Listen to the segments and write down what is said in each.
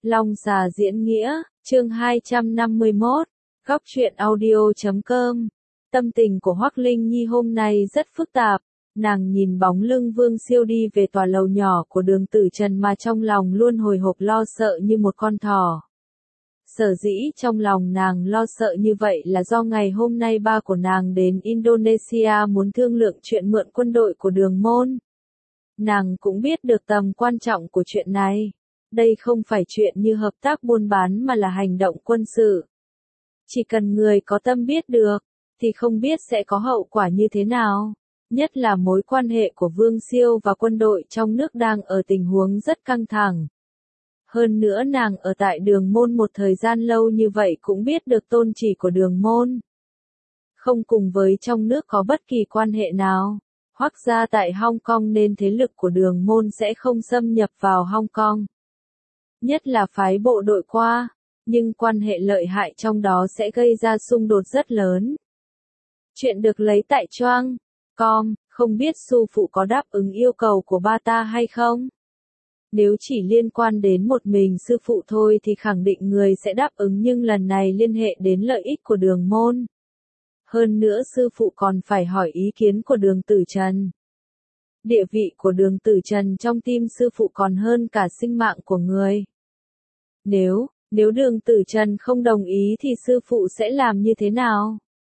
Long xà diễn nghĩa, chương 251, góc truyện audio.com. Tâm tình của Hoắc Linh Nhi hôm nay rất phức tạp, nàng nhìn bóng lưng Vương Siêu đi về tòa lầu nhỏ của Đường Tử Trần mà trong lòng luôn hồi hộp lo sợ như một con thỏ. Sở dĩ trong lòng nàng lo sợ như vậy là do ngày hôm nay ba của nàng đến Indonesia muốn thương lượng chuyện mượn quân đội của Đường Môn. Nàng cũng biết được tầm quan trọng của chuyện này. Đây không phải chuyện như hợp tác buôn bán mà là hành động quân sự. Chỉ cần người có tâm biết được, thì không biết sẽ có hậu quả như thế nào. Nhất là mối quan hệ của Vương Siêu và quân đội trong nước đang ở tình huống rất căng thẳng. Hơn nữa nàng ở tại Đường Môn một thời gian lâu như vậy cũng biết được tôn chỉ của Đường Môn. Không cùng với trong nước có bất kỳ quan hệ nào. Hoắc gia tại Hong Kong nên thế lực của Đường Môn sẽ không xâm nhập vào Hong Kong. Nhất là phái bộ đội qua, nhưng quan hệ lợi hại trong đó sẽ gây ra xung đột rất lớn. Chuyện được lấy tại Choang Com, không biết sư phụ có đáp ứng yêu cầu của ba ta hay không? Nếu chỉ liên quan đến một mình sư phụ thôi thì khẳng định người sẽ đáp ứng, nhưng lần này liên hệ đến lợi ích của Đường Môn. Hơn nữa sư phụ còn phải hỏi ý kiến của Đường Tử Trần. Địa vị của Đường Tử Trần trong tim sư phụ còn hơn cả sinh mạng của người. Nếu Đường Tử Trần không đồng ý thì sư phụ sẽ làm như thế nào?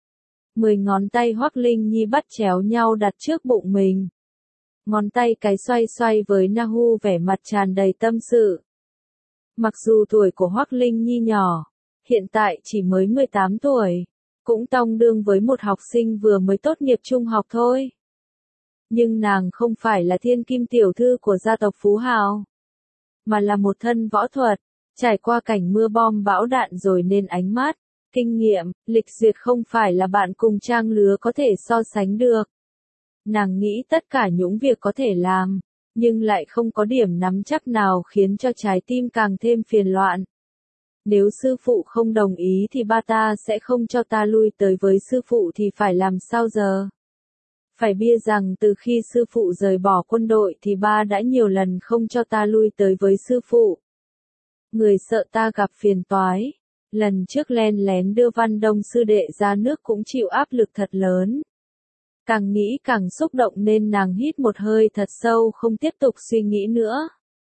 10 ngón tay Hoắc Linh Nhi bắt chéo nhau đặt trước bụng mình. Ngón tay cái xoay xoay với Nahu vẻ mặt tràn đầy tâm sự. Mặc dù tuổi của Hoắc Linh Nhi nhỏ, hiện tại chỉ mới 18 tuổi, cũng tương đương với một học sinh vừa mới tốt nghiệp trung học thôi. Nhưng nàng không phải là thiên kim tiểu thư của gia tộc Phú Hào, mà là một thân võ thuật, trải qua cảnh mưa bom bão đạn rồi nên ánh mắt, kinh nghiệm, lịch duyệt không phải là bạn cùng trang lứa có thể so sánh được. Nàng nghĩ tất cả những việc có thể làm, nhưng lại không có điểm nắm chắc nào khiến cho trái tim càng thêm phiền loạn. Nếu sư phụ không đồng ý thì ba ta sẽ không cho ta lui tới với sư phụ thì phải làm sao giờ? Phải biết rằng từ khi sư phụ rời bỏ quân đội thì ba đã nhiều lần không cho ta lui tới với sư phụ. Người sợ ta gặp phiền toái. Lần trước len lén đưa Văn Đông sư đệ ra nước cũng chịu áp lực thật lớn. Càng nghĩ càng xúc động nên nàng hít một hơi thật sâu không tiếp tục suy nghĩ nữa.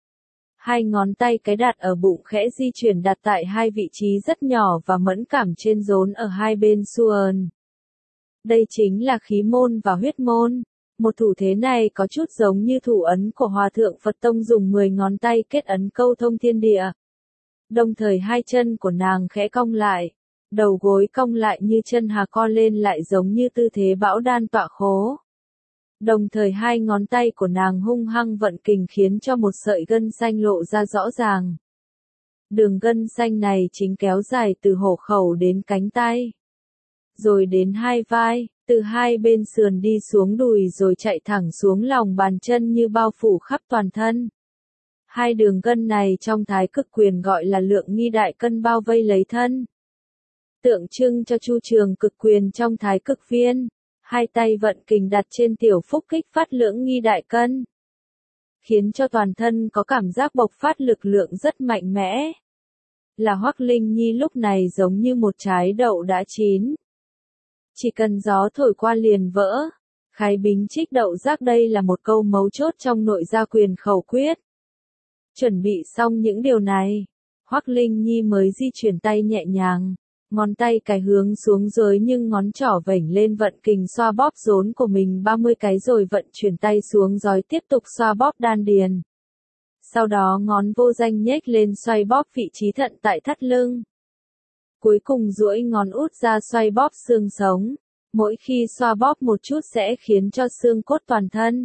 Hai ngón tay cái đặt ở bụng khẽ di chuyển đặt tại hai vị trí rất nhỏ và mẫn cảm trên rốn ở hai bên suồn. Đây chính là khí môn và huyết môn. Một thủ thế này có chút giống như thủ ấn của Hòa Thượng Phật Tông dùng 10 ngón tay kết ấn câu thông thiên địa. Đồng thời hai chân của nàng khẽ cong lại, đầu gối cong lại như chân hà co lên lại giống như tư thế bão đan tọa khố. Đồng thời hai ngón tay của nàng hung hăng vận kình khiến cho một sợi gân xanh lộ ra rõ ràng. Đường gân xanh này chính kéo dài từ hổ khẩu đến cánh tay, rồi đến hai vai, từ hai bên sườn đi xuống đùi rồi chạy thẳng xuống lòng bàn chân như bao phủ khắp toàn thân. Hai đường gân này trong Thái Cực Quyền gọi là lượng nghi đại cân bao vây lấy thân. Tượng trưng cho chu trường cực quyền trong Thái Cực Viên. Hai tay vận kình đặt trên tiểu phúc kích phát lượng nghi đại cân, khiến cho toàn thân có cảm giác bộc phát lực lượng rất mạnh mẽ. Là Hoắc Linh Nhi lúc này giống như một trái đậu đã chín. Chỉ cần gió thổi qua liền vỡ. Khái bính trích đậu rác đây là một câu mấu chốt trong nội gia quyền khẩu quyết. Chuẩn bị xong những điều này, Hoắc Linh Nhi mới di chuyển tay nhẹ nhàng, ngón tay cái hướng xuống dưới nhưng ngón trỏ vểnh lên vận kình xoa bóp rốn của mình 30 cái rồi vận chuyển tay xuống rồi tiếp tục xoa bóp đan điền. Sau đó ngón vô danh nhếch lên xoay bóp vị trí thận tại thắt lưng. Cuối cùng duỗi ngón út ra xoay bóp xương sống, mỗi khi xoa bóp một chút sẽ khiến cho xương cốt toàn thân,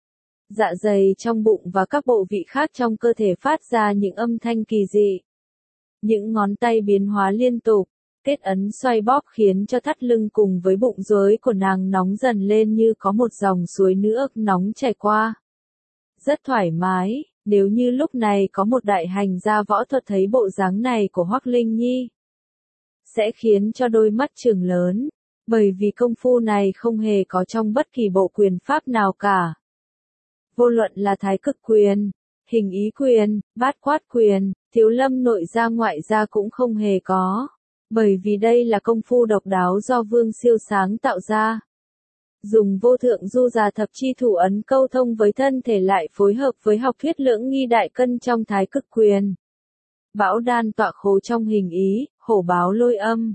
dạ dày trong bụng và các bộ vị khác trong cơ thể phát ra những âm thanh kỳ dị. Những ngón tay biến hóa liên tục, kết ấn xoay bóp khiến cho thắt lưng cùng với bụng dưới của nàng nóng dần lên như có một dòng suối nước nóng chảy qua. Rất thoải mái, nếu như lúc này có một đại hành gia võ thuật thấy bộ dáng này của Hoắc Linh Nhi, sẽ khiến cho đôi mắt trừng lớn, bởi vì công phu này không hề có trong bất kỳ bộ quyền pháp nào cả. Vô luận là Thái Cực Quyền, Hình Ý Quyền, Bát Quát Quyền, Thiếu Lâm nội gia ngoại gia cũng không hề có. Bởi vì đây là công phu độc đáo do Vương Siêu sáng tạo ra. Dùng vô thượng du già thập chi thủ ấn câu thông với thân thể lại phối hợp với học thuyết lưỡng nghi đại cân trong thái cực quyền. Bão đan tọa khố trong hình ý, hổ báo lôi âm.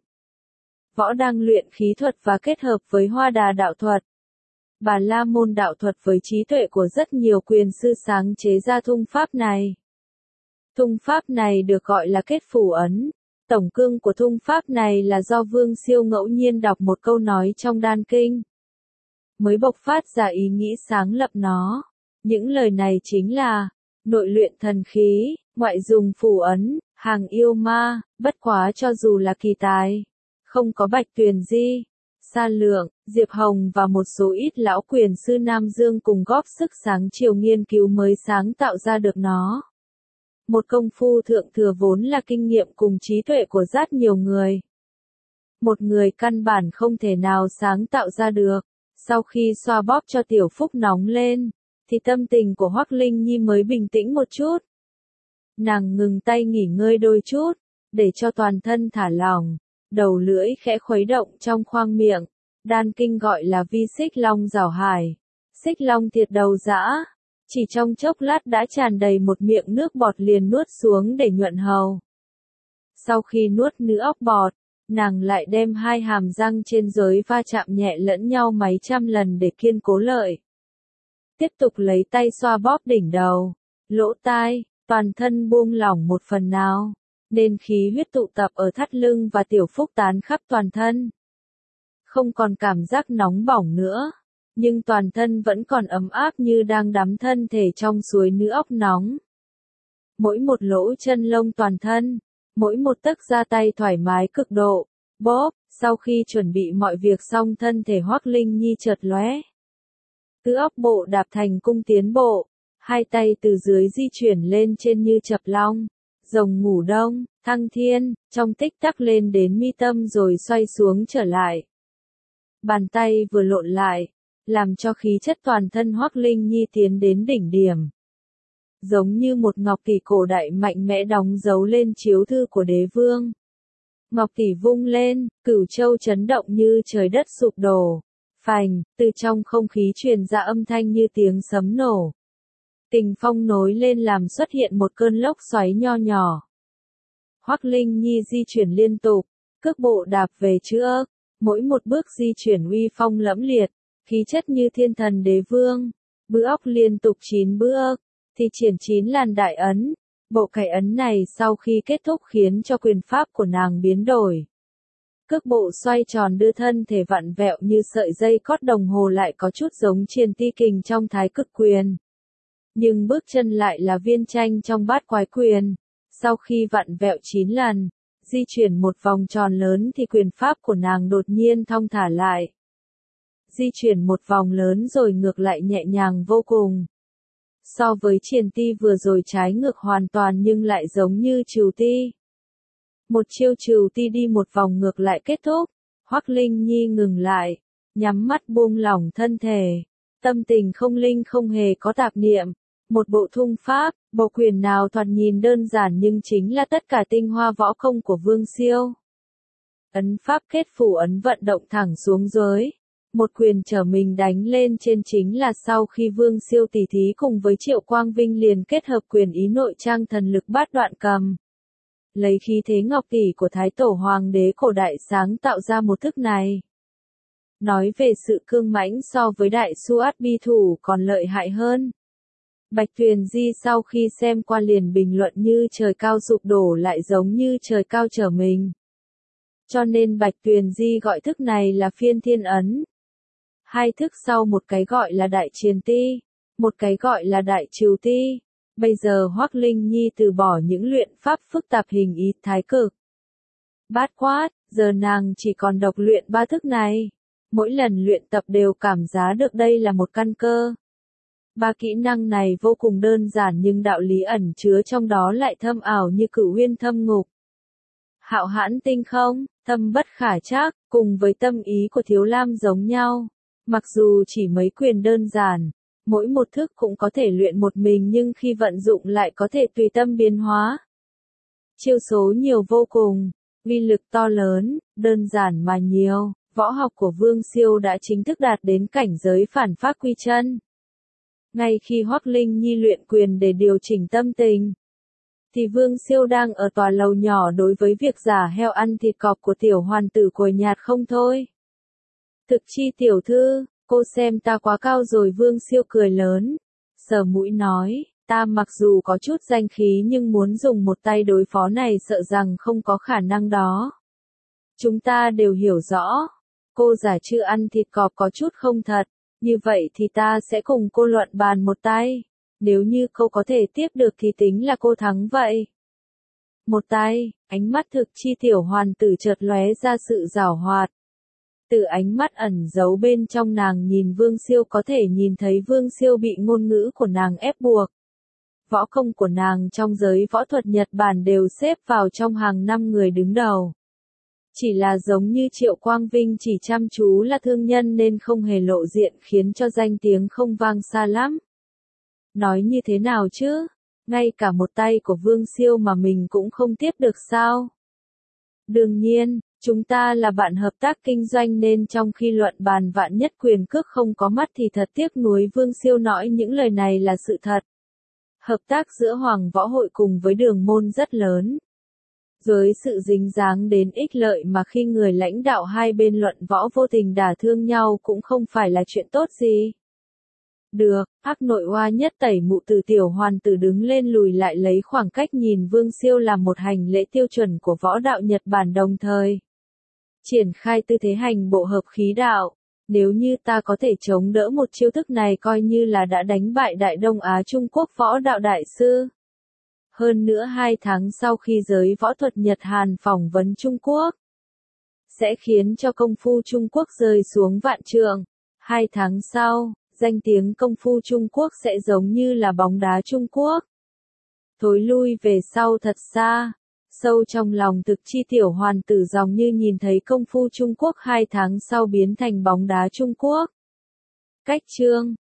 Võ đang luyện khí thuật và kết hợp với hoa đà đạo thuật. Bà la môn đạo thuật với trí tuệ của rất nhiều quyền sư sáng chế ra thung pháp này. Thung pháp này được gọi là kết phủ ấn. Tổng cương của thung pháp này là do Vương Siêu ngẫu nhiên đọc một câu nói trong đan kinh. Mới bộc phát ra ý nghĩ sáng lập nó. Những lời này chính là, nội luyện thần khí, ngoại dùng phủ ấn, hàng yêu ma, bất quá cho dù là kỳ tài. Không có Bạch Tuyền Di, Sa Lượng, Diệp Hồng và một số ít lão quyền sư Nam Dương cùng góp sức sáng chiều nghiên cứu mới sáng tạo ra được nó. Một công phu thượng thừa vốn là kinh nghiệm cùng trí tuệ của rất nhiều người. Một người căn bản không thể nào sáng tạo ra được. Sau khi xoa bóp cho Tiểu Phúc nóng lên, thì tâm tình của Hoắc Linh Nhi mới bình tĩnh một chút. Nàng ngừng tay nghỉ ngơi đôi chút, để cho toàn thân thả lỏng, đầu lưỡi khẽ khuấy động trong khoang miệng. Đan kinh gọi là vi xích long rảo hải. Xích long thiệt đầu dã, chỉ trong chốc lát đã tràn đầy một miệng nước bọt liền nuốt xuống để nhuận hầu. Sau khi nuốt nữ óc bọt, nàng lại đem hai hàm răng trên dưới va chạm nhẹ lẫn nhau mấy trăm lần để kiên cố lợi. Tiếp tục lấy tay xoa bóp đỉnh đầu, lỗ tai, toàn thân buông lỏng một phần nào, nên khí huyết tụ tập ở thắt lưng và Tiểu Phúc tán khắp toàn thân. Không còn cảm giác nóng bỏng nữa, nhưng toàn thân vẫn còn ấm áp như đang đắm thân thể trong suối nữ ốc nóng. Mỗi một lỗ chân lông toàn thân, mỗi một tấc da tay thoải mái cực độ. Bóp, sau khi chuẩn bị mọi việc xong thân thể Hoắc Linh Nhi chợt lóe. Từ ốc bộ đạp thành cung tiến bộ, hai tay từ dưới di chuyển lên trên như chập long, rồng ngủ đông, thăng thiên, trong tích tắc lên đến mi tâm rồi xoay xuống trở lại. Bàn tay vừa lộn lại, làm cho khí chất toàn thân Hoắc Linh Nhi tiến đến đỉnh điểm. Giống như một ngọc tỷ cổ đại mạnh mẽ đóng dấu lên chiếu thư của đế vương. Ngọc tỷ vung lên, Cửu Châu chấn động như trời đất sụp đổ. Phành, từ trong không khí truyền ra âm thanh như tiếng sấm nổ. Kình phong nối lên làm xuất hiện một cơn lốc xoáy nho nhỏ. Hoắc Linh Nhi di chuyển liên tục, cước bộ đạp về trước, mỗi một bước di chuyển uy phong lẫm liệt, khí chất như thiên thần đế vương. Bước liên tục 9 bước, thì triển 9 làn đại ấn. Bộ cái ấn này sau khi kết thúc khiến cho quyền pháp của nàng biến đổi. Cước bộ xoay tròn đưa thân thể vặn vẹo như sợi dây cót đồng hồ lại có chút giống Triền Ti Kình trong thái cực quyền. Nhưng bước chân lại là viên tranh trong bát quái quyền. Sau khi vặn vẹo 9 lần, di chuyển một vòng tròn lớn thì quyền pháp của nàng đột nhiên thong thả lại. Di chuyển một vòng lớn rồi ngược lại nhẹ nhàng vô cùng. So với Triền Ti vừa rồi trái ngược hoàn toàn nhưng lại giống như Trừu Ti. Một chiêu Trừu Ti đi một vòng ngược lại kết thúc, Hoắc Linh Nhi ngừng lại, nhắm mắt buông lỏng thân thể, tâm tình không linh không hề có tạp niệm, một bộ thung pháp, bộ quyền nào thoạt nhìn đơn giản nhưng chính là tất cả tinh hoa võ công của Vương Siêu. Ấn pháp kết phủ ấn vận động thẳng xuống dưới. Một quyền trở mình đánh lên trên chính là sau khi Vương Siêu tỉ thí cùng với Triệu Quang Vinh liền kết hợp quyền ý nội trang thần lực bát đoạn cầm. Lấy khí thế ngọc tỷ của Thái Tổ Hoàng đế cổ đại sáng tạo ra một thức này. Nói về sự cương mãnh so với đại su át bi thủ còn lợi hại hơn. Bạch Tuyền Di sau khi xem qua liền bình luận như trời cao sụp đổ lại giống như trời cao trở mình. Cho nên Bạch Tuyền Di gọi thức này là phiên thiên ấn. Hai thức sau một cái gọi là đại Triền Ti, một cái gọi là đại Trừu Ti. Bây giờ Hoắc Linh Nhi từ bỏ những luyện pháp phức tạp hình ý thái cực. Bát quát, giờ nàng chỉ còn độc luyện ba thức này. Mỗi lần luyện tập đều cảm giá được đây là một căn cơ. Ba kỹ năng này vô cùng đơn giản nhưng đạo lý ẩn chứa trong đó lại thâm ảo như Cửu Uyên Thâm Ngục. Hạo hãn tinh không, thâm bất khả trắc, cùng với tâm ý của Thiếu Lam giống nhau. Mặc dù chỉ mấy quyền đơn giản, mỗi một thức cũng có thể luyện một mình nhưng khi vận dụng lại có thể tùy tâm biến hóa. Chiêu số nhiều vô cùng, uy lực to lớn, đơn giản mà nhiều, võ học của Vương Siêu đã chính thức đạt đến cảnh giới phản pháp quy chân. Ngay khi Hoắc Linh Nhi luyện quyền để điều chỉnh tâm tình, thì Vương Siêu đang ở tòa lầu nhỏ đối với việc giả heo ăn thịt cọp của tiểu hoàn tử cồi nhạt không thôi. Thực chi tiểu thư, cô xem ta quá cao rồi. Vương Siêu cười lớn, sờ mũi nói, ta mặc dù có chút danh khí nhưng muốn dùng một tay đối phó này sợ rằng không có khả năng đó. Chúng ta đều hiểu rõ, cô giả chưa ăn thịt cọp có chút không thật, như vậy thì ta sẽ cùng cô luận bàn một tay. Nếu như cô có thể tiếp được thì tính là cô thắng vậy. Một tay, ánh mắt thực chi tiểu hoàn tử chợt lóe ra sự giảo hoạt. Từ ánh mắt ẩn giấu bên trong nàng nhìn Vương Siêu có thể nhìn thấy Vương Siêu bị ngôn ngữ của nàng ép buộc. Võ công của nàng trong giới võ thuật Nhật Bản đều xếp vào trong hàng 5 người đứng đầu. Chỉ là giống như Triệu Quang Vinh chỉ chăm chú là thương nhân nên không hề lộ diện khiến cho danh tiếng không vang xa lắm. Nói như thế nào chứ? Ngay cả một tay của Vương Siêu mà mình cũng không tiếp được sao? Đương nhiên, chúng ta là bạn hợp tác kinh doanh nên trong khi luận bàn vạn nhất quyền cước không có mắt thì thật tiếc nuối. Vương Siêu nói những lời này là sự thật. Hợp tác giữa Hoàng Võ Hội cùng với Đường Môn rất lớn. Với sự dính dáng đến ích lợi mà khi người lãnh đạo hai bên luận võ vô tình đả thương nhau cũng không phải là chuyện tốt gì. Được, Hắc Nội Oa nhất tẩy mụ từ tiểu hoàn tử đứng lên lùi lại lấy khoảng cách nhìn Vương Siêu làm một hành lễ tiêu chuẩn của võ đạo Nhật Bản đồng thời. Triển khai tư thế hành bộ hợp khí đạo. Nếu như ta có thể chống đỡ một chiêu thức này coi như là đã đánh bại Đại Đông Á Trung Quốc võ đạo đại sư. Hơn nữa 2 tháng sau khi giới võ thuật Nhật Hàn phỏng vấn Trung Quốc, sẽ khiến cho công phu Trung Quốc rơi xuống vạn trượng. 2 tháng sau, danh tiếng công phu Trung Quốc sẽ giống như là bóng đá Trung Quốc. Thối lui về sau thật xa, sâu trong lòng thực chi tiểu hoàn tử dòng như nhìn thấy công phu Trung Quốc 2 tháng sau biến thành bóng đá Trung Quốc. Cách chương